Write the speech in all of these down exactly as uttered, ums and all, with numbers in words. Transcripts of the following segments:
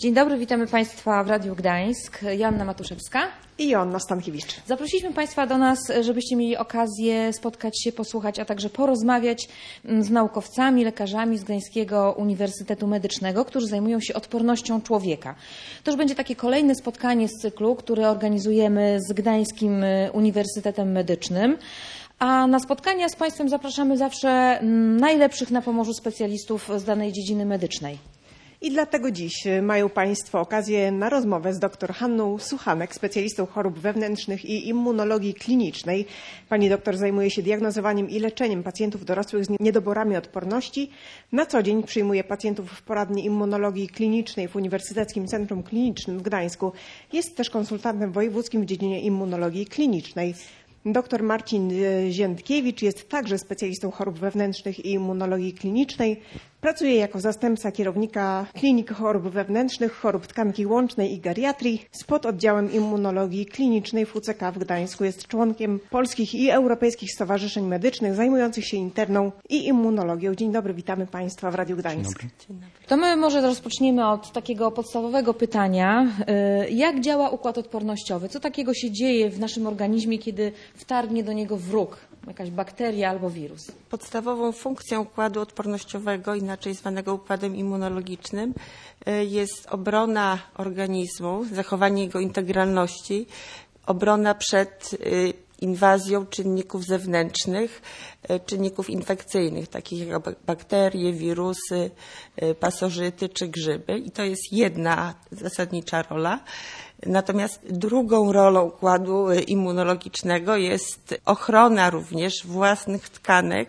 Dzień dobry, witamy Państwa w Radiu Gdańsk. Joanna Matuszewska i Joanna Stankiewicz. Zaprosiliśmy Państwa do nas, żebyście mieli okazję spotkać się, posłuchać, a także porozmawiać z naukowcami, lekarzami z Gdańskiego Uniwersytetu Medycznego, którzy zajmują się odpornością człowieka. To już będzie takie kolejne spotkanie z cyklu, które organizujemy z Gdańskim Uniwersytetem Medycznym. A na spotkania z Państwem zapraszamy zawsze najlepszych na Pomorzu specjalistów z danej dziedziny medycznej. I dlatego dziś mają Państwo okazję na rozmowę z dr Hanną Suchanek, specjalistą chorób wewnętrznych i immunologii klinicznej. Pani doktor zajmuje się diagnozowaniem i leczeniem pacjentów dorosłych z niedoborami odporności. Na co dzień przyjmuje pacjentów w poradni immunologii klinicznej w Uniwersyteckim Centrum Klinicznym w Gdańsku. Jest też konsultantem wojewódzkim w dziedzinie immunologii klinicznej. Dr Marcin Ziętkiewicz jest także specjalistą chorób wewnętrznych i immunologii klinicznej. Pracuje jako zastępca kierownika Kliniki Chorób Wewnętrznych, Chorób Tkanki Łącznej i Geriatrii z pododdziałem immunologii klinicznej w U C K w Gdańsku. Jest członkiem polskich i europejskich stowarzyszeń medycznych zajmujących się interną i immunologią. Dzień dobry, witamy Państwa w Radiu Gdańsk. Dzień dobry. Dzień dobry. To my może rozpoczniemy od takiego podstawowego pytania. Jak działa układ odpornościowy? Co takiego się dzieje w naszym organizmie, kiedy wtargnie do niego wróg, jakaś bakteria albo wirus? Podstawową funkcją układu odpornościowego, inaczej zwanego układem immunologicznym, jest obrona organizmu, zachowanie jego integralności, obrona przed inwazją czynników zewnętrznych, czynników infekcyjnych, takich jak bakterie, wirusy, pasożyty czy grzyby. I to jest jedna zasadnicza rola. Natomiast drugą rolą układu immunologicznego jest ochrona również własnych tkanek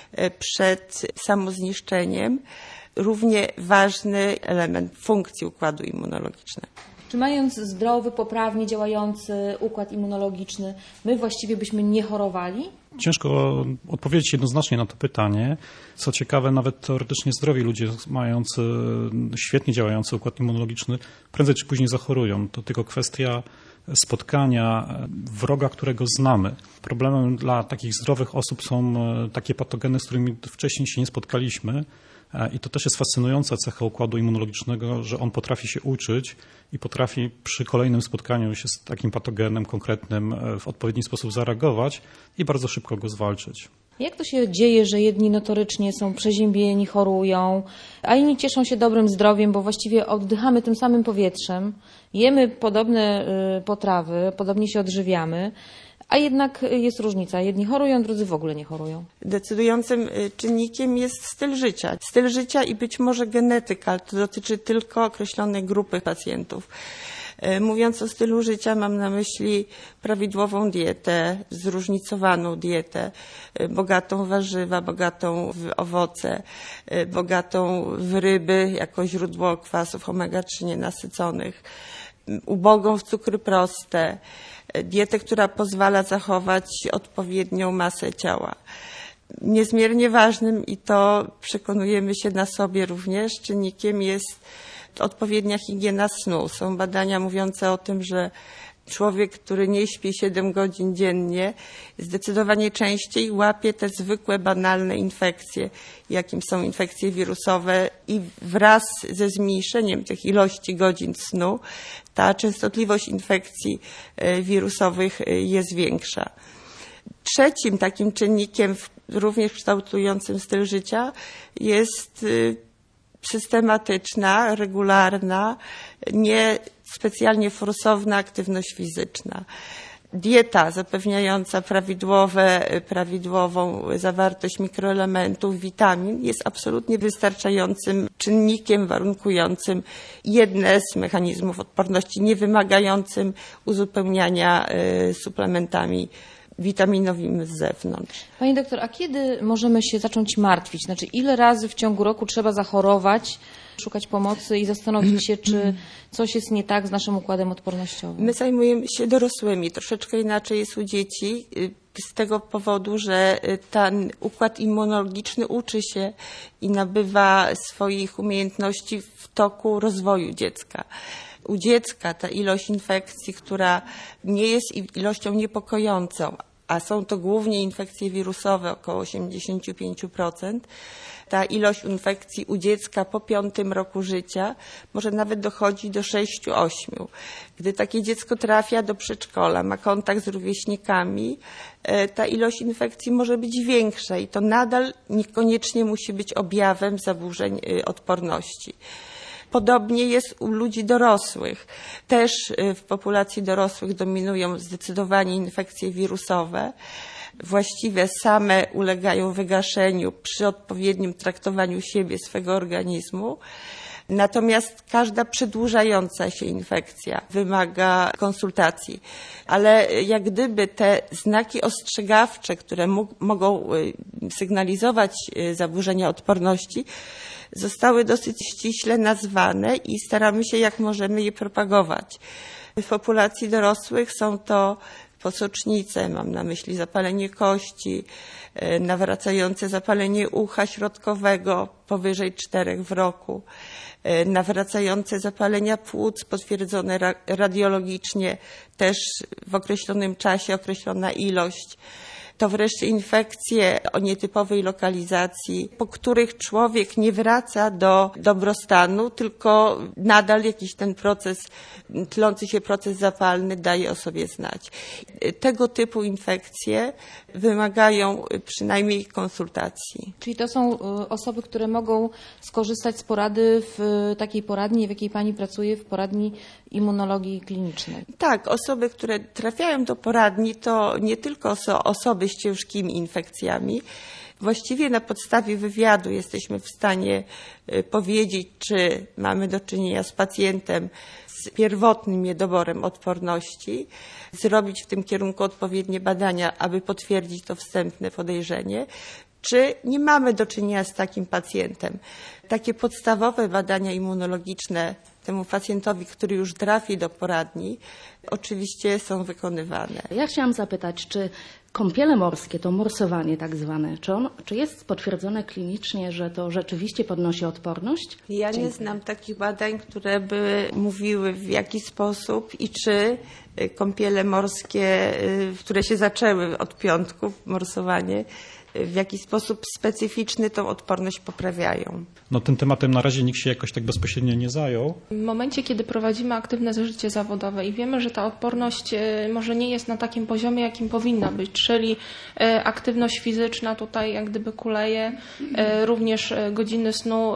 przed samozniszczeniem. Równie ważny element funkcji układu immunologicznego. Czy mając zdrowy, poprawnie działający układ immunologiczny, my właściwie byśmy nie chorowali? Ciężko odpowiedzieć jednoznacznie na to pytanie. Co ciekawe, nawet teoretycznie zdrowi ludzie mający świetnie działający układ immunologiczny prędzej czy później zachorują. To tylko kwestia spotkania wroga, którego znamy. Problemem dla takich zdrowych osób są takie patogeny, z którymi wcześniej się nie spotkaliśmy. I to też jest fascynująca cecha układu immunologicznego, że on potrafi się uczyć i potrafi przy kolejnym spotkaniu się z takim patogenem konkretnym w odpowiedni sposób zareagować i bardzo szybko go zwalczyć. Jak to się dzieje, że jedni notorycznie są przeziębieni, chorują, a inni cieszą się dobrym zdrowiem, bo właściwie oddychamy tym samym powietrzem, jemy podobne potrawy, podobnie się odżywiamy, a jednak jest różnica. Jedni chorują, drudzy w ogóle nie chorują. Decydującym czynnikiem jest styl życia. Styl życia i być może genetyka, ale to dotyczy tylko określonej grupy pacjentów. Mówiąc o stylu życia, mam na myśli prawidłową dietę, zróżnicowaną dietę, bogatą w warzywa, bogatą w owoce, bogatą w ryby jako źródło kwasów omega trzy nienasyconych, ubogą w cukry proste, dietę, która pozwala zachować odpowiednią masę ciała. Niezmiernie ważnym, i to przekonujemy się na sobie również, czynnikiem jest odpowiednia higiena snu. Są badania mówiące o tym, że człowiek, który nie śpi siedem godzin dziennie, zdecydowanie częściej łapie te zwykłe, banalne infekcje, jakim są infekcje wirusowe, i wraz ze zmniejszeniem tych ilości godzin snu ta częstotliwość infekcji wirusowych jest większa. Trzecim takim czynnikiem, również kształtującym styl życia, jest systematyczna, regularna, nie specjalnie forsowna aktywność fizyczna. Dieta zapewniająca prawidłowe, prawidłową zawartość mikroelementów, witamin jest absolutnie wystarczającym czynnikiem warunkującym jedne z mechanizmów odporności, nie wymagającym uzupełniania suplementami witaminowymi z zewnątrz. Pani doktor, a kiedy możemy się zacząć martwić? Znaczy, ile razy w ciągu roku trzeba zachorować, szukać pomocy i zastanowić się, czy coś jest nie tak z naszym układem odpornościowym? My zajmujemy się dorosłymi. Troszeczkę inaczej jest u dzieci z tego powodu, że ten układ immunologiczny uczy się i nabywa swoich umiejętności w toku rozwoju dziecka. U dziecka ta ilość infekcji, która nie jest ilością niepokojącą, a są to głównie infekcje wirusowe, około osiemdziesiąt pięć procent, ta ilość infekcji u dziecka po piątym roku życia może nawet dochodzić do sześciu, ośmiu. Gdy takie dziecko trafia do przedszkola, ma kontakt z rówieśnikami, ta ilość infekcji może być większa i to nadal niekoniecznie musi być objawem zaburzeń odporności. Podobnie jest u ludzi dorosłych. Też w populacji dorosłych dominują zdecydowanie infekcje wirusowe. Właściwie same ulegają wygaszeniu przy odpowiednim traktowaniu siebie, swego organizmu. Natomiast każda przedłużająca się infekcja wymaga konsultacji. Ale jak gdyby te znaki ostrzegawcze, które mógł, mogą sygnalizować zaburzenia odporności, zostały dosyć ściśle nazwane i staramy się jak możemy je propagować. W populacji dorosłych są to posocznice, mam na myśli zapalenie kości, nawracające zapalenie ucha środkowego powyżej czterech w roku, nawracające zapalenia płuc potwierdzone radiologicznie też w określonym czasie, określona ilość. To wreszcie infekcje o nietypowej lokalizacji, po których człowiek nie wraca do dobrostanu, tylko nadal jakiś ten proces, tlący się proces zapalny daje o sobie znać. Tego typu infekcje wymagają przynajmniej konsultacji. Czyli to są osoby, które mogą skorzystać z porady w takiej poradni, w jakiej Pani pracuje, w poradni immunologii klinicznej. Tak, osoby, które trafiają do poradni, to nie tylko są osoby z ciężkimi infekcjami. Właściwie na podstawie wywiadu jesteśmy w stanie powiedzieć, czy mamy do czynienia z pacjentem z pierwotnym niedoborem odporności, zrobić w tym kierunku odpowiednie badania, aby potwierdzić to wstępne podejrzenie, czy nie mamy do czynienia z takim pacjentem. Takie podstawowe badania immunologiczne temu pacjentowi, który już trafi do poradni, oczywiście są wykonywane. Ja chciałam zapytać, czy kąpiele morskie, to morsowanie tak zwane, czy, on, czy jest potwierdzone klinicznie, że to rzeczywiście podnosi odporność? Ja nie Dziękuję. znam takich badań, które by mówiły, w jaki sposób i czy kąpiele morskie, które się zaczęły od piątku, morsowanie, w jaki sposób specyficzny tą odporność poprawiają. No tym tematem na razie nikt się jakoś tak bezpośrednio nie zajął. W momencie, kiedy prowadzimy aktywne życie zawodowe i wiemy, że ta odporność może nie jest na takim poziomie, jakim powinna być, czyli aktywność fizyczna tutaj jak gdyby kuleje, również godziny snu,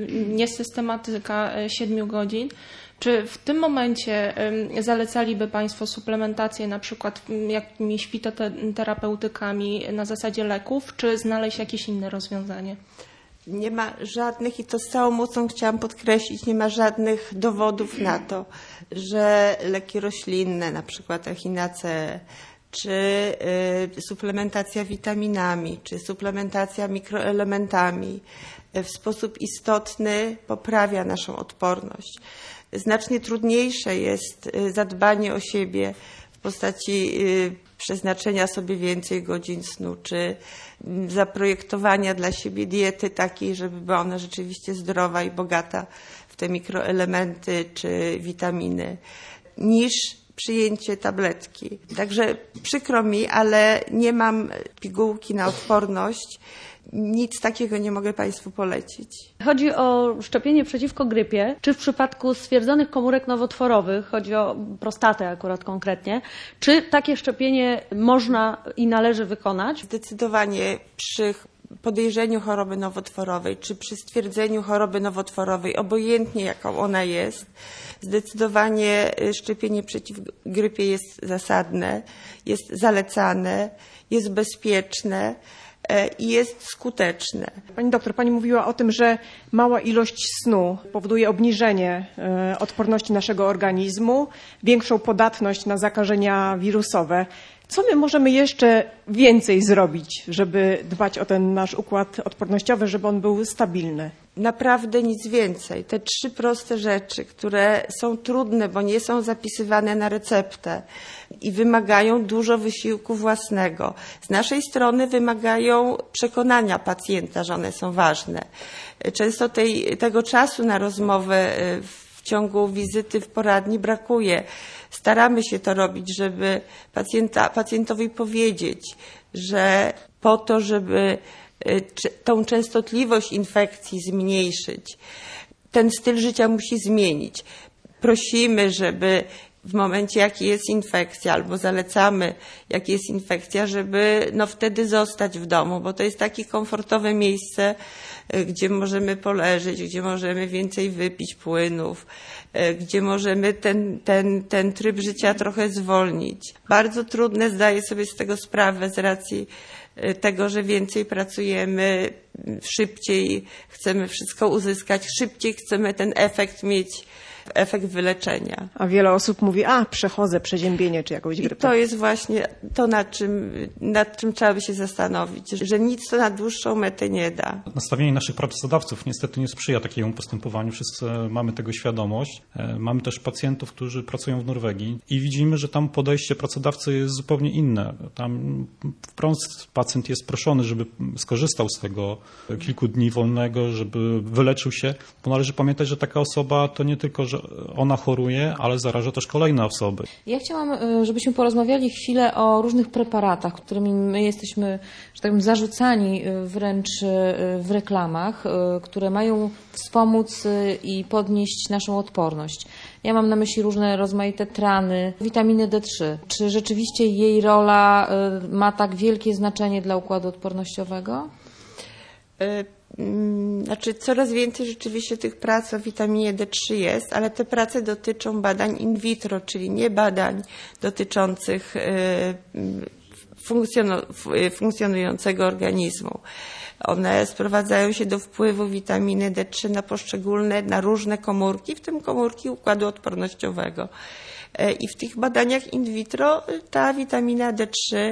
niesystematyka siedmiu godzin. Czy w tym momencie zalecaliby Państwo suplementację na przykład jakimiś fitoterapeutykami na zasadzie leków, czy znaleźć jakieś inne rozwiązanie? Nie ma żadnych, i to z całą mocą chciałam podkreślić, nie ma żadnych dowodów na to, że leki roślinne, na przykład echinacea, czy y, suplementacja witaminami, czy suplementacja mikroelementami w sposób istotny poprawia naszą odporność. Znacznie trudniejsze jest zadbanie o siebie w postaci przeznaczenia sobie więcej godzin snu, czy zaprojektowania dla siebie diety takiej, żeby była ona rzeczywiście zdrowa i bogata w te mikroelementy czy witaminy, niż przyjęcie tabletki. Także przykro mi, ale nie mam pigułki na odporność. Nic takiego nie mogę Państwu polecić. Chodzi o szczepienie przeciwko grypie. Czy w przypadku stwierdzonych komórek nowotworowych, chodzi o prostatę akurat konkretnie, czy takie szczepienie można i należy wykonać? Zdecydowanie przy podejrzeniu choroby nowotworowej, czy przy stwierdzeniu choroby nowotworowej, obojętnie jaką ona jest, zdecydowanie szczepienie przeciw grypie jest zasadne, jest zalecane, jest bezpieczne i jest skuteczne. Pani doktor, Pani mówiła o tym, że mała ilość snu powoduje obniżenie odporności naszego organizmu, większą podatność na zakażenia wirusowe. Co my możemy jeszcze więcej zrobić, żeby dbać o ten nasz układ odpornościowy, żeby on był stabilny? Naprawdę nic więcej. Te trzy proste rzeczy, które są trudne, bo nie są zapisywane na receptę i wymagają dużo wysiłku własnego. Z naszej strony wymagają przekonania pacjenta, że one są ważne. Często tej, tego czasu na rozmowę w ciągu wizyty w poradni brakuje. Staramy się to robić, żeby pacjenta, pacjentowi powiedzieć, że po to, żeby tą częstotliwość infekcji zmniejszyć. Ten styl życia musi zmienić. Prosimy, żeby w momencie, jaki jest infekcja, albo zalecamy, jaki jest infekcja, żeby no wtedy zostać w domu, bo to jest takie komfortowe miejsce, gdzie możemy poleżeć, gdzie możemy więcej wypić płynów, gdzie możemy ten, ten, ten tryb życia trochę zwolnić. Bardzo trudne, zdaję sobie z tego sprawę z racji tego, że więcej pracujemy, szybciej chcemy wszystko uzyskać, szybciej chcemy ten efekt mieć, efekt wyleczenia. A wiele osób mówi, a przechodzę przeziębienie czy jakąś grypę. I to jest właśnie to, nad czym, nad czym trzeba by się zastanowić, że nic to na dłuższą metę nie da. Nastawienie naszych pracodawców niestety nie sprzyja takiemu postępowaniu. Wszyscy mamy tego świadomość. Mamy też pacjentów, którzy pracują w Norwegii i widzimy, że tam podejście pracodawcy jest zupełnie inne. Tam wprost pacjent jest proszony, żeby skorzystał z tego kilku dni wolnego, żeby wyleczył się, bo należy pamiętać, że taka osoba to nie tylko, że ona choruje, ale zaraża też kolejne osoby. Ja chciałam, żebyśmy porozmawiali chwilę o różnych preparatach, którymi my jesteśmy, że tak powiem, zarzucani wręcz w reklamach, które mają wspomóc i podnieść naszą odporność. Ja mam na myśli różne rozmaite trany, witaminy D trzy. Czy rzeczywiście jej rola ma tak wielkie znaczenie dla układu odpornościowego? Znaczy coraz więcej rzeczywiście tych prac o witaminie D trzy jest, ale te prace dotyczą badań in vitro, czyli nie badań dotyczących funkcjonującego organizmu. One sprowadzają się do wpływu witaminy D trzy na poszczególne, na różne komórki, w tym komórki układu odpornościowego. I w tych badaniach in vitro ta witamina D trzy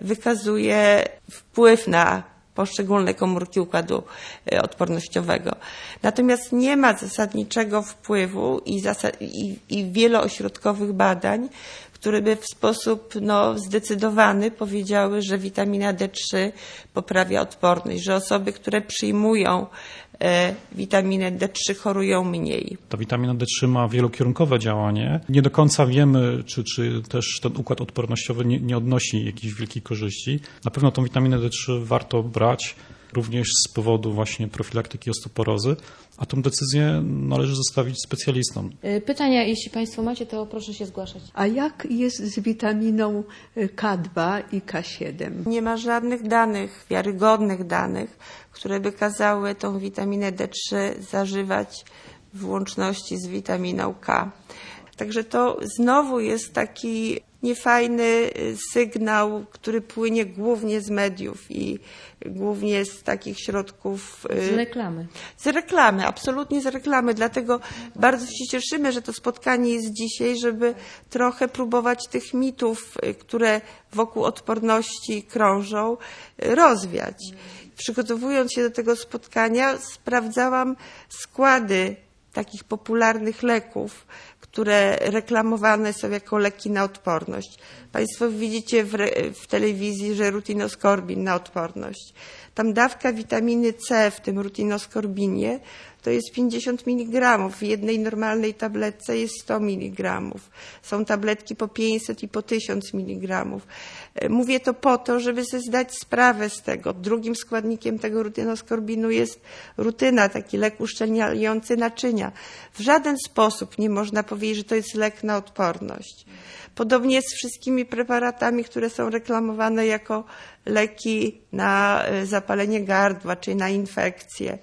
wykazuje wpływ na poszczególne komórki układu odpornościowego. Natomiast nie ma zasadniczego wpływu i, zasad, i, i wieloośrodkowych badań, które by w sposób no, zdecydowany powiedziały, że witamina D trzy poprawia odporność, że osoby, które przyjmują e, witaminę D trzy chorują mniej. Ta witamina D trzy ma wielokierunkowe działanie. Nie do końca wiemy, czy, czy też ten układ odpornościowy nie, nie odnosi jakichś wielkich korzyści. Na pewno tą witaminę D trzy warto brać również z powodu właśnie profilaktyki osteoporozy, a tą decyzję należy zostawić specjalistom. Pytania, jeśli Państwo macie, to proszę się zgłaszać. A jak jest z witaminą K dwa i K siedem? Nie ma żadnych danych, wiarygodnych danych, które by kazały tą witaminę D trzy zażywać w łączności z witaminą K. Także to znowu jest taki niefajny sygnał, który płynie głównie z mediów i głównie z takich środków. Z reklamy. Z reklamy, absolutnie z reklamy. Dlatego bardzo się cieszymy, że to spotkanie jest dzisiaj, żeby trochę próbować tych mitów, które wokół odporności krążą, rozwiać. Przygotowując się do tego spotkania, sprawdzałam składy takich popularnych leków, które reklamowane są jako leki na odporność. Państwo widzicie w, w telewizji, że rutinoskorbin na odporność. Tam dawka witaminy C w tym rutinoskorbinie to jest pięćdziesiąt miligramów. W jednej normalnej tabletce jest sto miligramów. Są tabletki po pięćset i po tysiąc miligramów. Mówię to po to, żeby sobie zdać sprawę z tego. Drugim składnikiem tego rutinoskorbinu jest rutyna, taki lek uszczelniający naczynia. W żaden sposób nie można powiedzieć, że to jest lek na odporność. Podobnie jest z wszystkimi preparatami, które są reklamowane jako leki na zapalenie gardła czy na infekcje.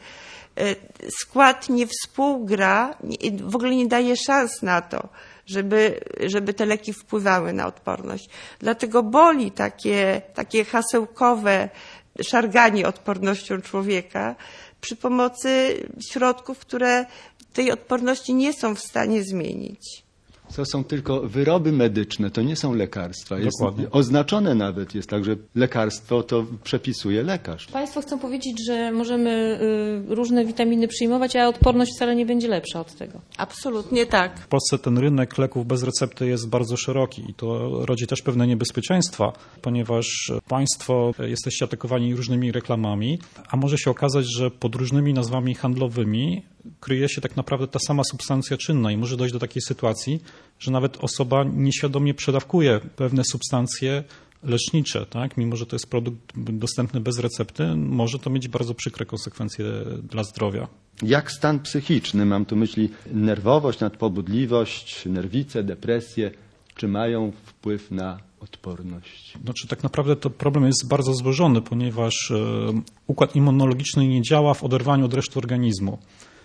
Skład nie współgra, w ogóle nie daje szans na to, żeby, żeby te leki wpływały na odporność. Dlatego boli takie, takie hasełkowe szarganie odpornością człowieka przy pomocy środków, które tej odporności nie są w stanie zmienić. To są tylko wyroby medyczne, to nie są lekarstwa. Jest Dokładnie. Oznaczone nawet jest tak, że lekarstwo to przepisuje lekarz. Państwo chcą powiedzieć, że możemy y, różne witaminy przyjmować, a odporność wcale nie będzie lepsza od tego. Absolutnie tak. W Polsce ten rynek leków bez recepty jest bardzo szeroki i to rodzi też pewne niebezpieczeństwa, ponieważ państwo jesteście atakowani różnymi reklamami, a może się okazać, że pod różnymi nazwami handlowymi kryje się tak naprawdę ta sama substancja czynna i może dojść do takiej sytuacji, że nawet osoba nieświadomie przedawkuje pewne substancje lecznicze, tak? Mimo że to jest produkt dostępny bez recepty, może to mieć bardzo przykre konsekwencje dla zdrowia. Jak stan psychiczny, mam tu myśli nerwowość, nadpobudliwość, nerwice, depresje, czy mają wpływ na odporność? Znaczy tak naprawdę to problem jest bardzo złożony, ponieważ e, układ immunologiczny nie działa w oderwaniu od reszty organizmu.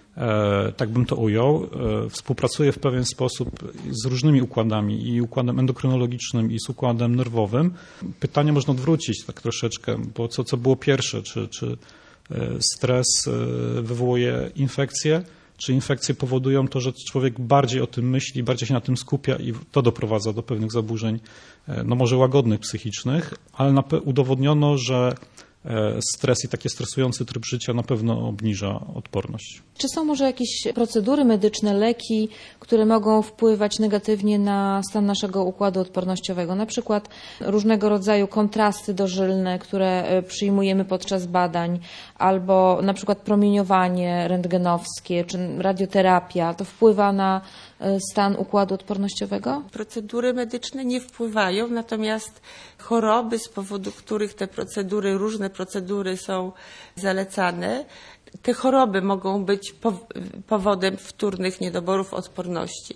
E, tak bym to ujął. E, współpracuje w pewien sposób z różnymi układami, i układem endokrynologicznym, i z układem nerwowym. Pytanie można odwrócić tak troszeczkę, bo co, co było pierwsze? Czy, czy stres wywołuje infekcję, czy infekcje powodują to, że człowiek bardziej o tym myśli, bardziej się na tym skupia i to doprowadza do pewnych zaburzeń, no może łagodnych, psychicznych, ale udowodniono, że stres i taki stresujący tryb życia na pewno obniża odporność. Czy są może jakieś procedury medyczne, leki, które mogą wpływać negatywnie na stan naszego układu odpornościowego? Na przykład różnego rodzaju kontrasty dożylne, które przyjmujemy podczas badań, albo na przykład promieniowanie rentgenowskie, czy radioterapia. To wpływa na stan układu odpornościowego? Procedury medyczne nie wpływają, natomiast choroby, z powodu których te procedury, różne procedury są zalecane, te choroby mogą być powodem wtórnych niedoborów odporności.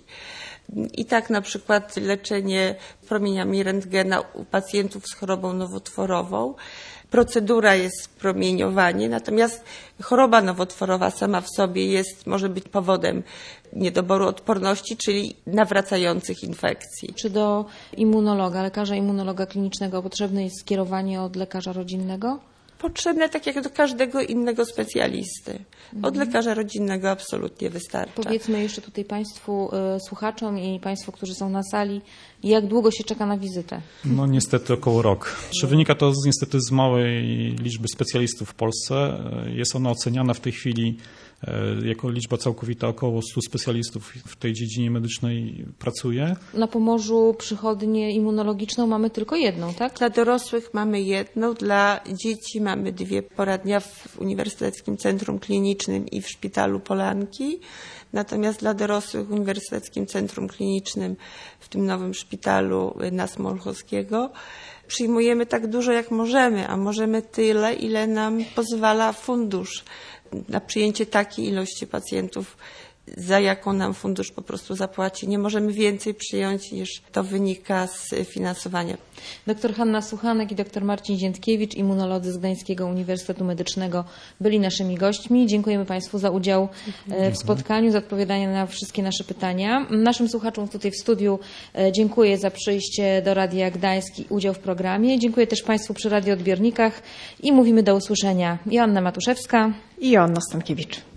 I tak na przykład leczenie promieniami rentgena u pacjentów z chorobą nowotworową. Procedura jest promieniowanie, natomiast choroba nowotworowa sama w sobie jest, może być powodem niedoboru odporności, czyli nawracających infekcji. Czy Czy do immunologa, lekarza immunologa klinicznego potrzebne jest skierowanie od lekarza rodzinnego? Potrzebne tak jak do każdego innego specjalisty. Od lekarza rodzinnego absolutnie wystarcza. Powiedzmy jeszcze tutaj Państwu y, słuchaczom i Państwu, którzy są na sali, jak długo się czeka na wizytę? No niestety około rok. Czy wynika to z, niestety z małej liczby specjalistów w Polsce? Jest ona oceniana w tej chwili jako liczba całkowita, około stu specjalistów w tej dziedzinie medycznej pracuje. Na Pomorzu przychodnię immunologiczną mamy tylko jedną, tak? Dla dorosłych mamy jedną, dla dzieci mamy dwie poradnia w Uniwersyteckim Centrum Klinicznym i w Szpitalu Polanki. Natomiast dla dorosłych w Uniwersyteckim Centrum Klinicznym, w tym nowym szpitalu na Smolchowskiego, przyjmujemy tak dużo jak możemy, a możemy tyle, ile nam pozwala fundusz na przyjęcie takiej ilości pacjentów, za jaką nam fundusz po prostu zapłaci. Nie możemy więcej przyjąć, niż to wynika z finansowania. Doktor Hanna Suchanek i doktor Marcin Ziętkiewicz, immunolodzy z Gdańskiego Uniwersytetu Medycznego, byli naszymi gośćmi. Dziękujemy Państwu za udział w spotkaniu, za odpowiadanie na wszystkie nasze pytania. Naszym słuchaczom tutaj w studiu dziękuję za przyjście do Radia Gdańsk i udział w programie. Dziękuję też Państwu przy radioodbiornikach i mówimy do usłyszenia. Joanna Matuszewska i Joanna Stankiewicz.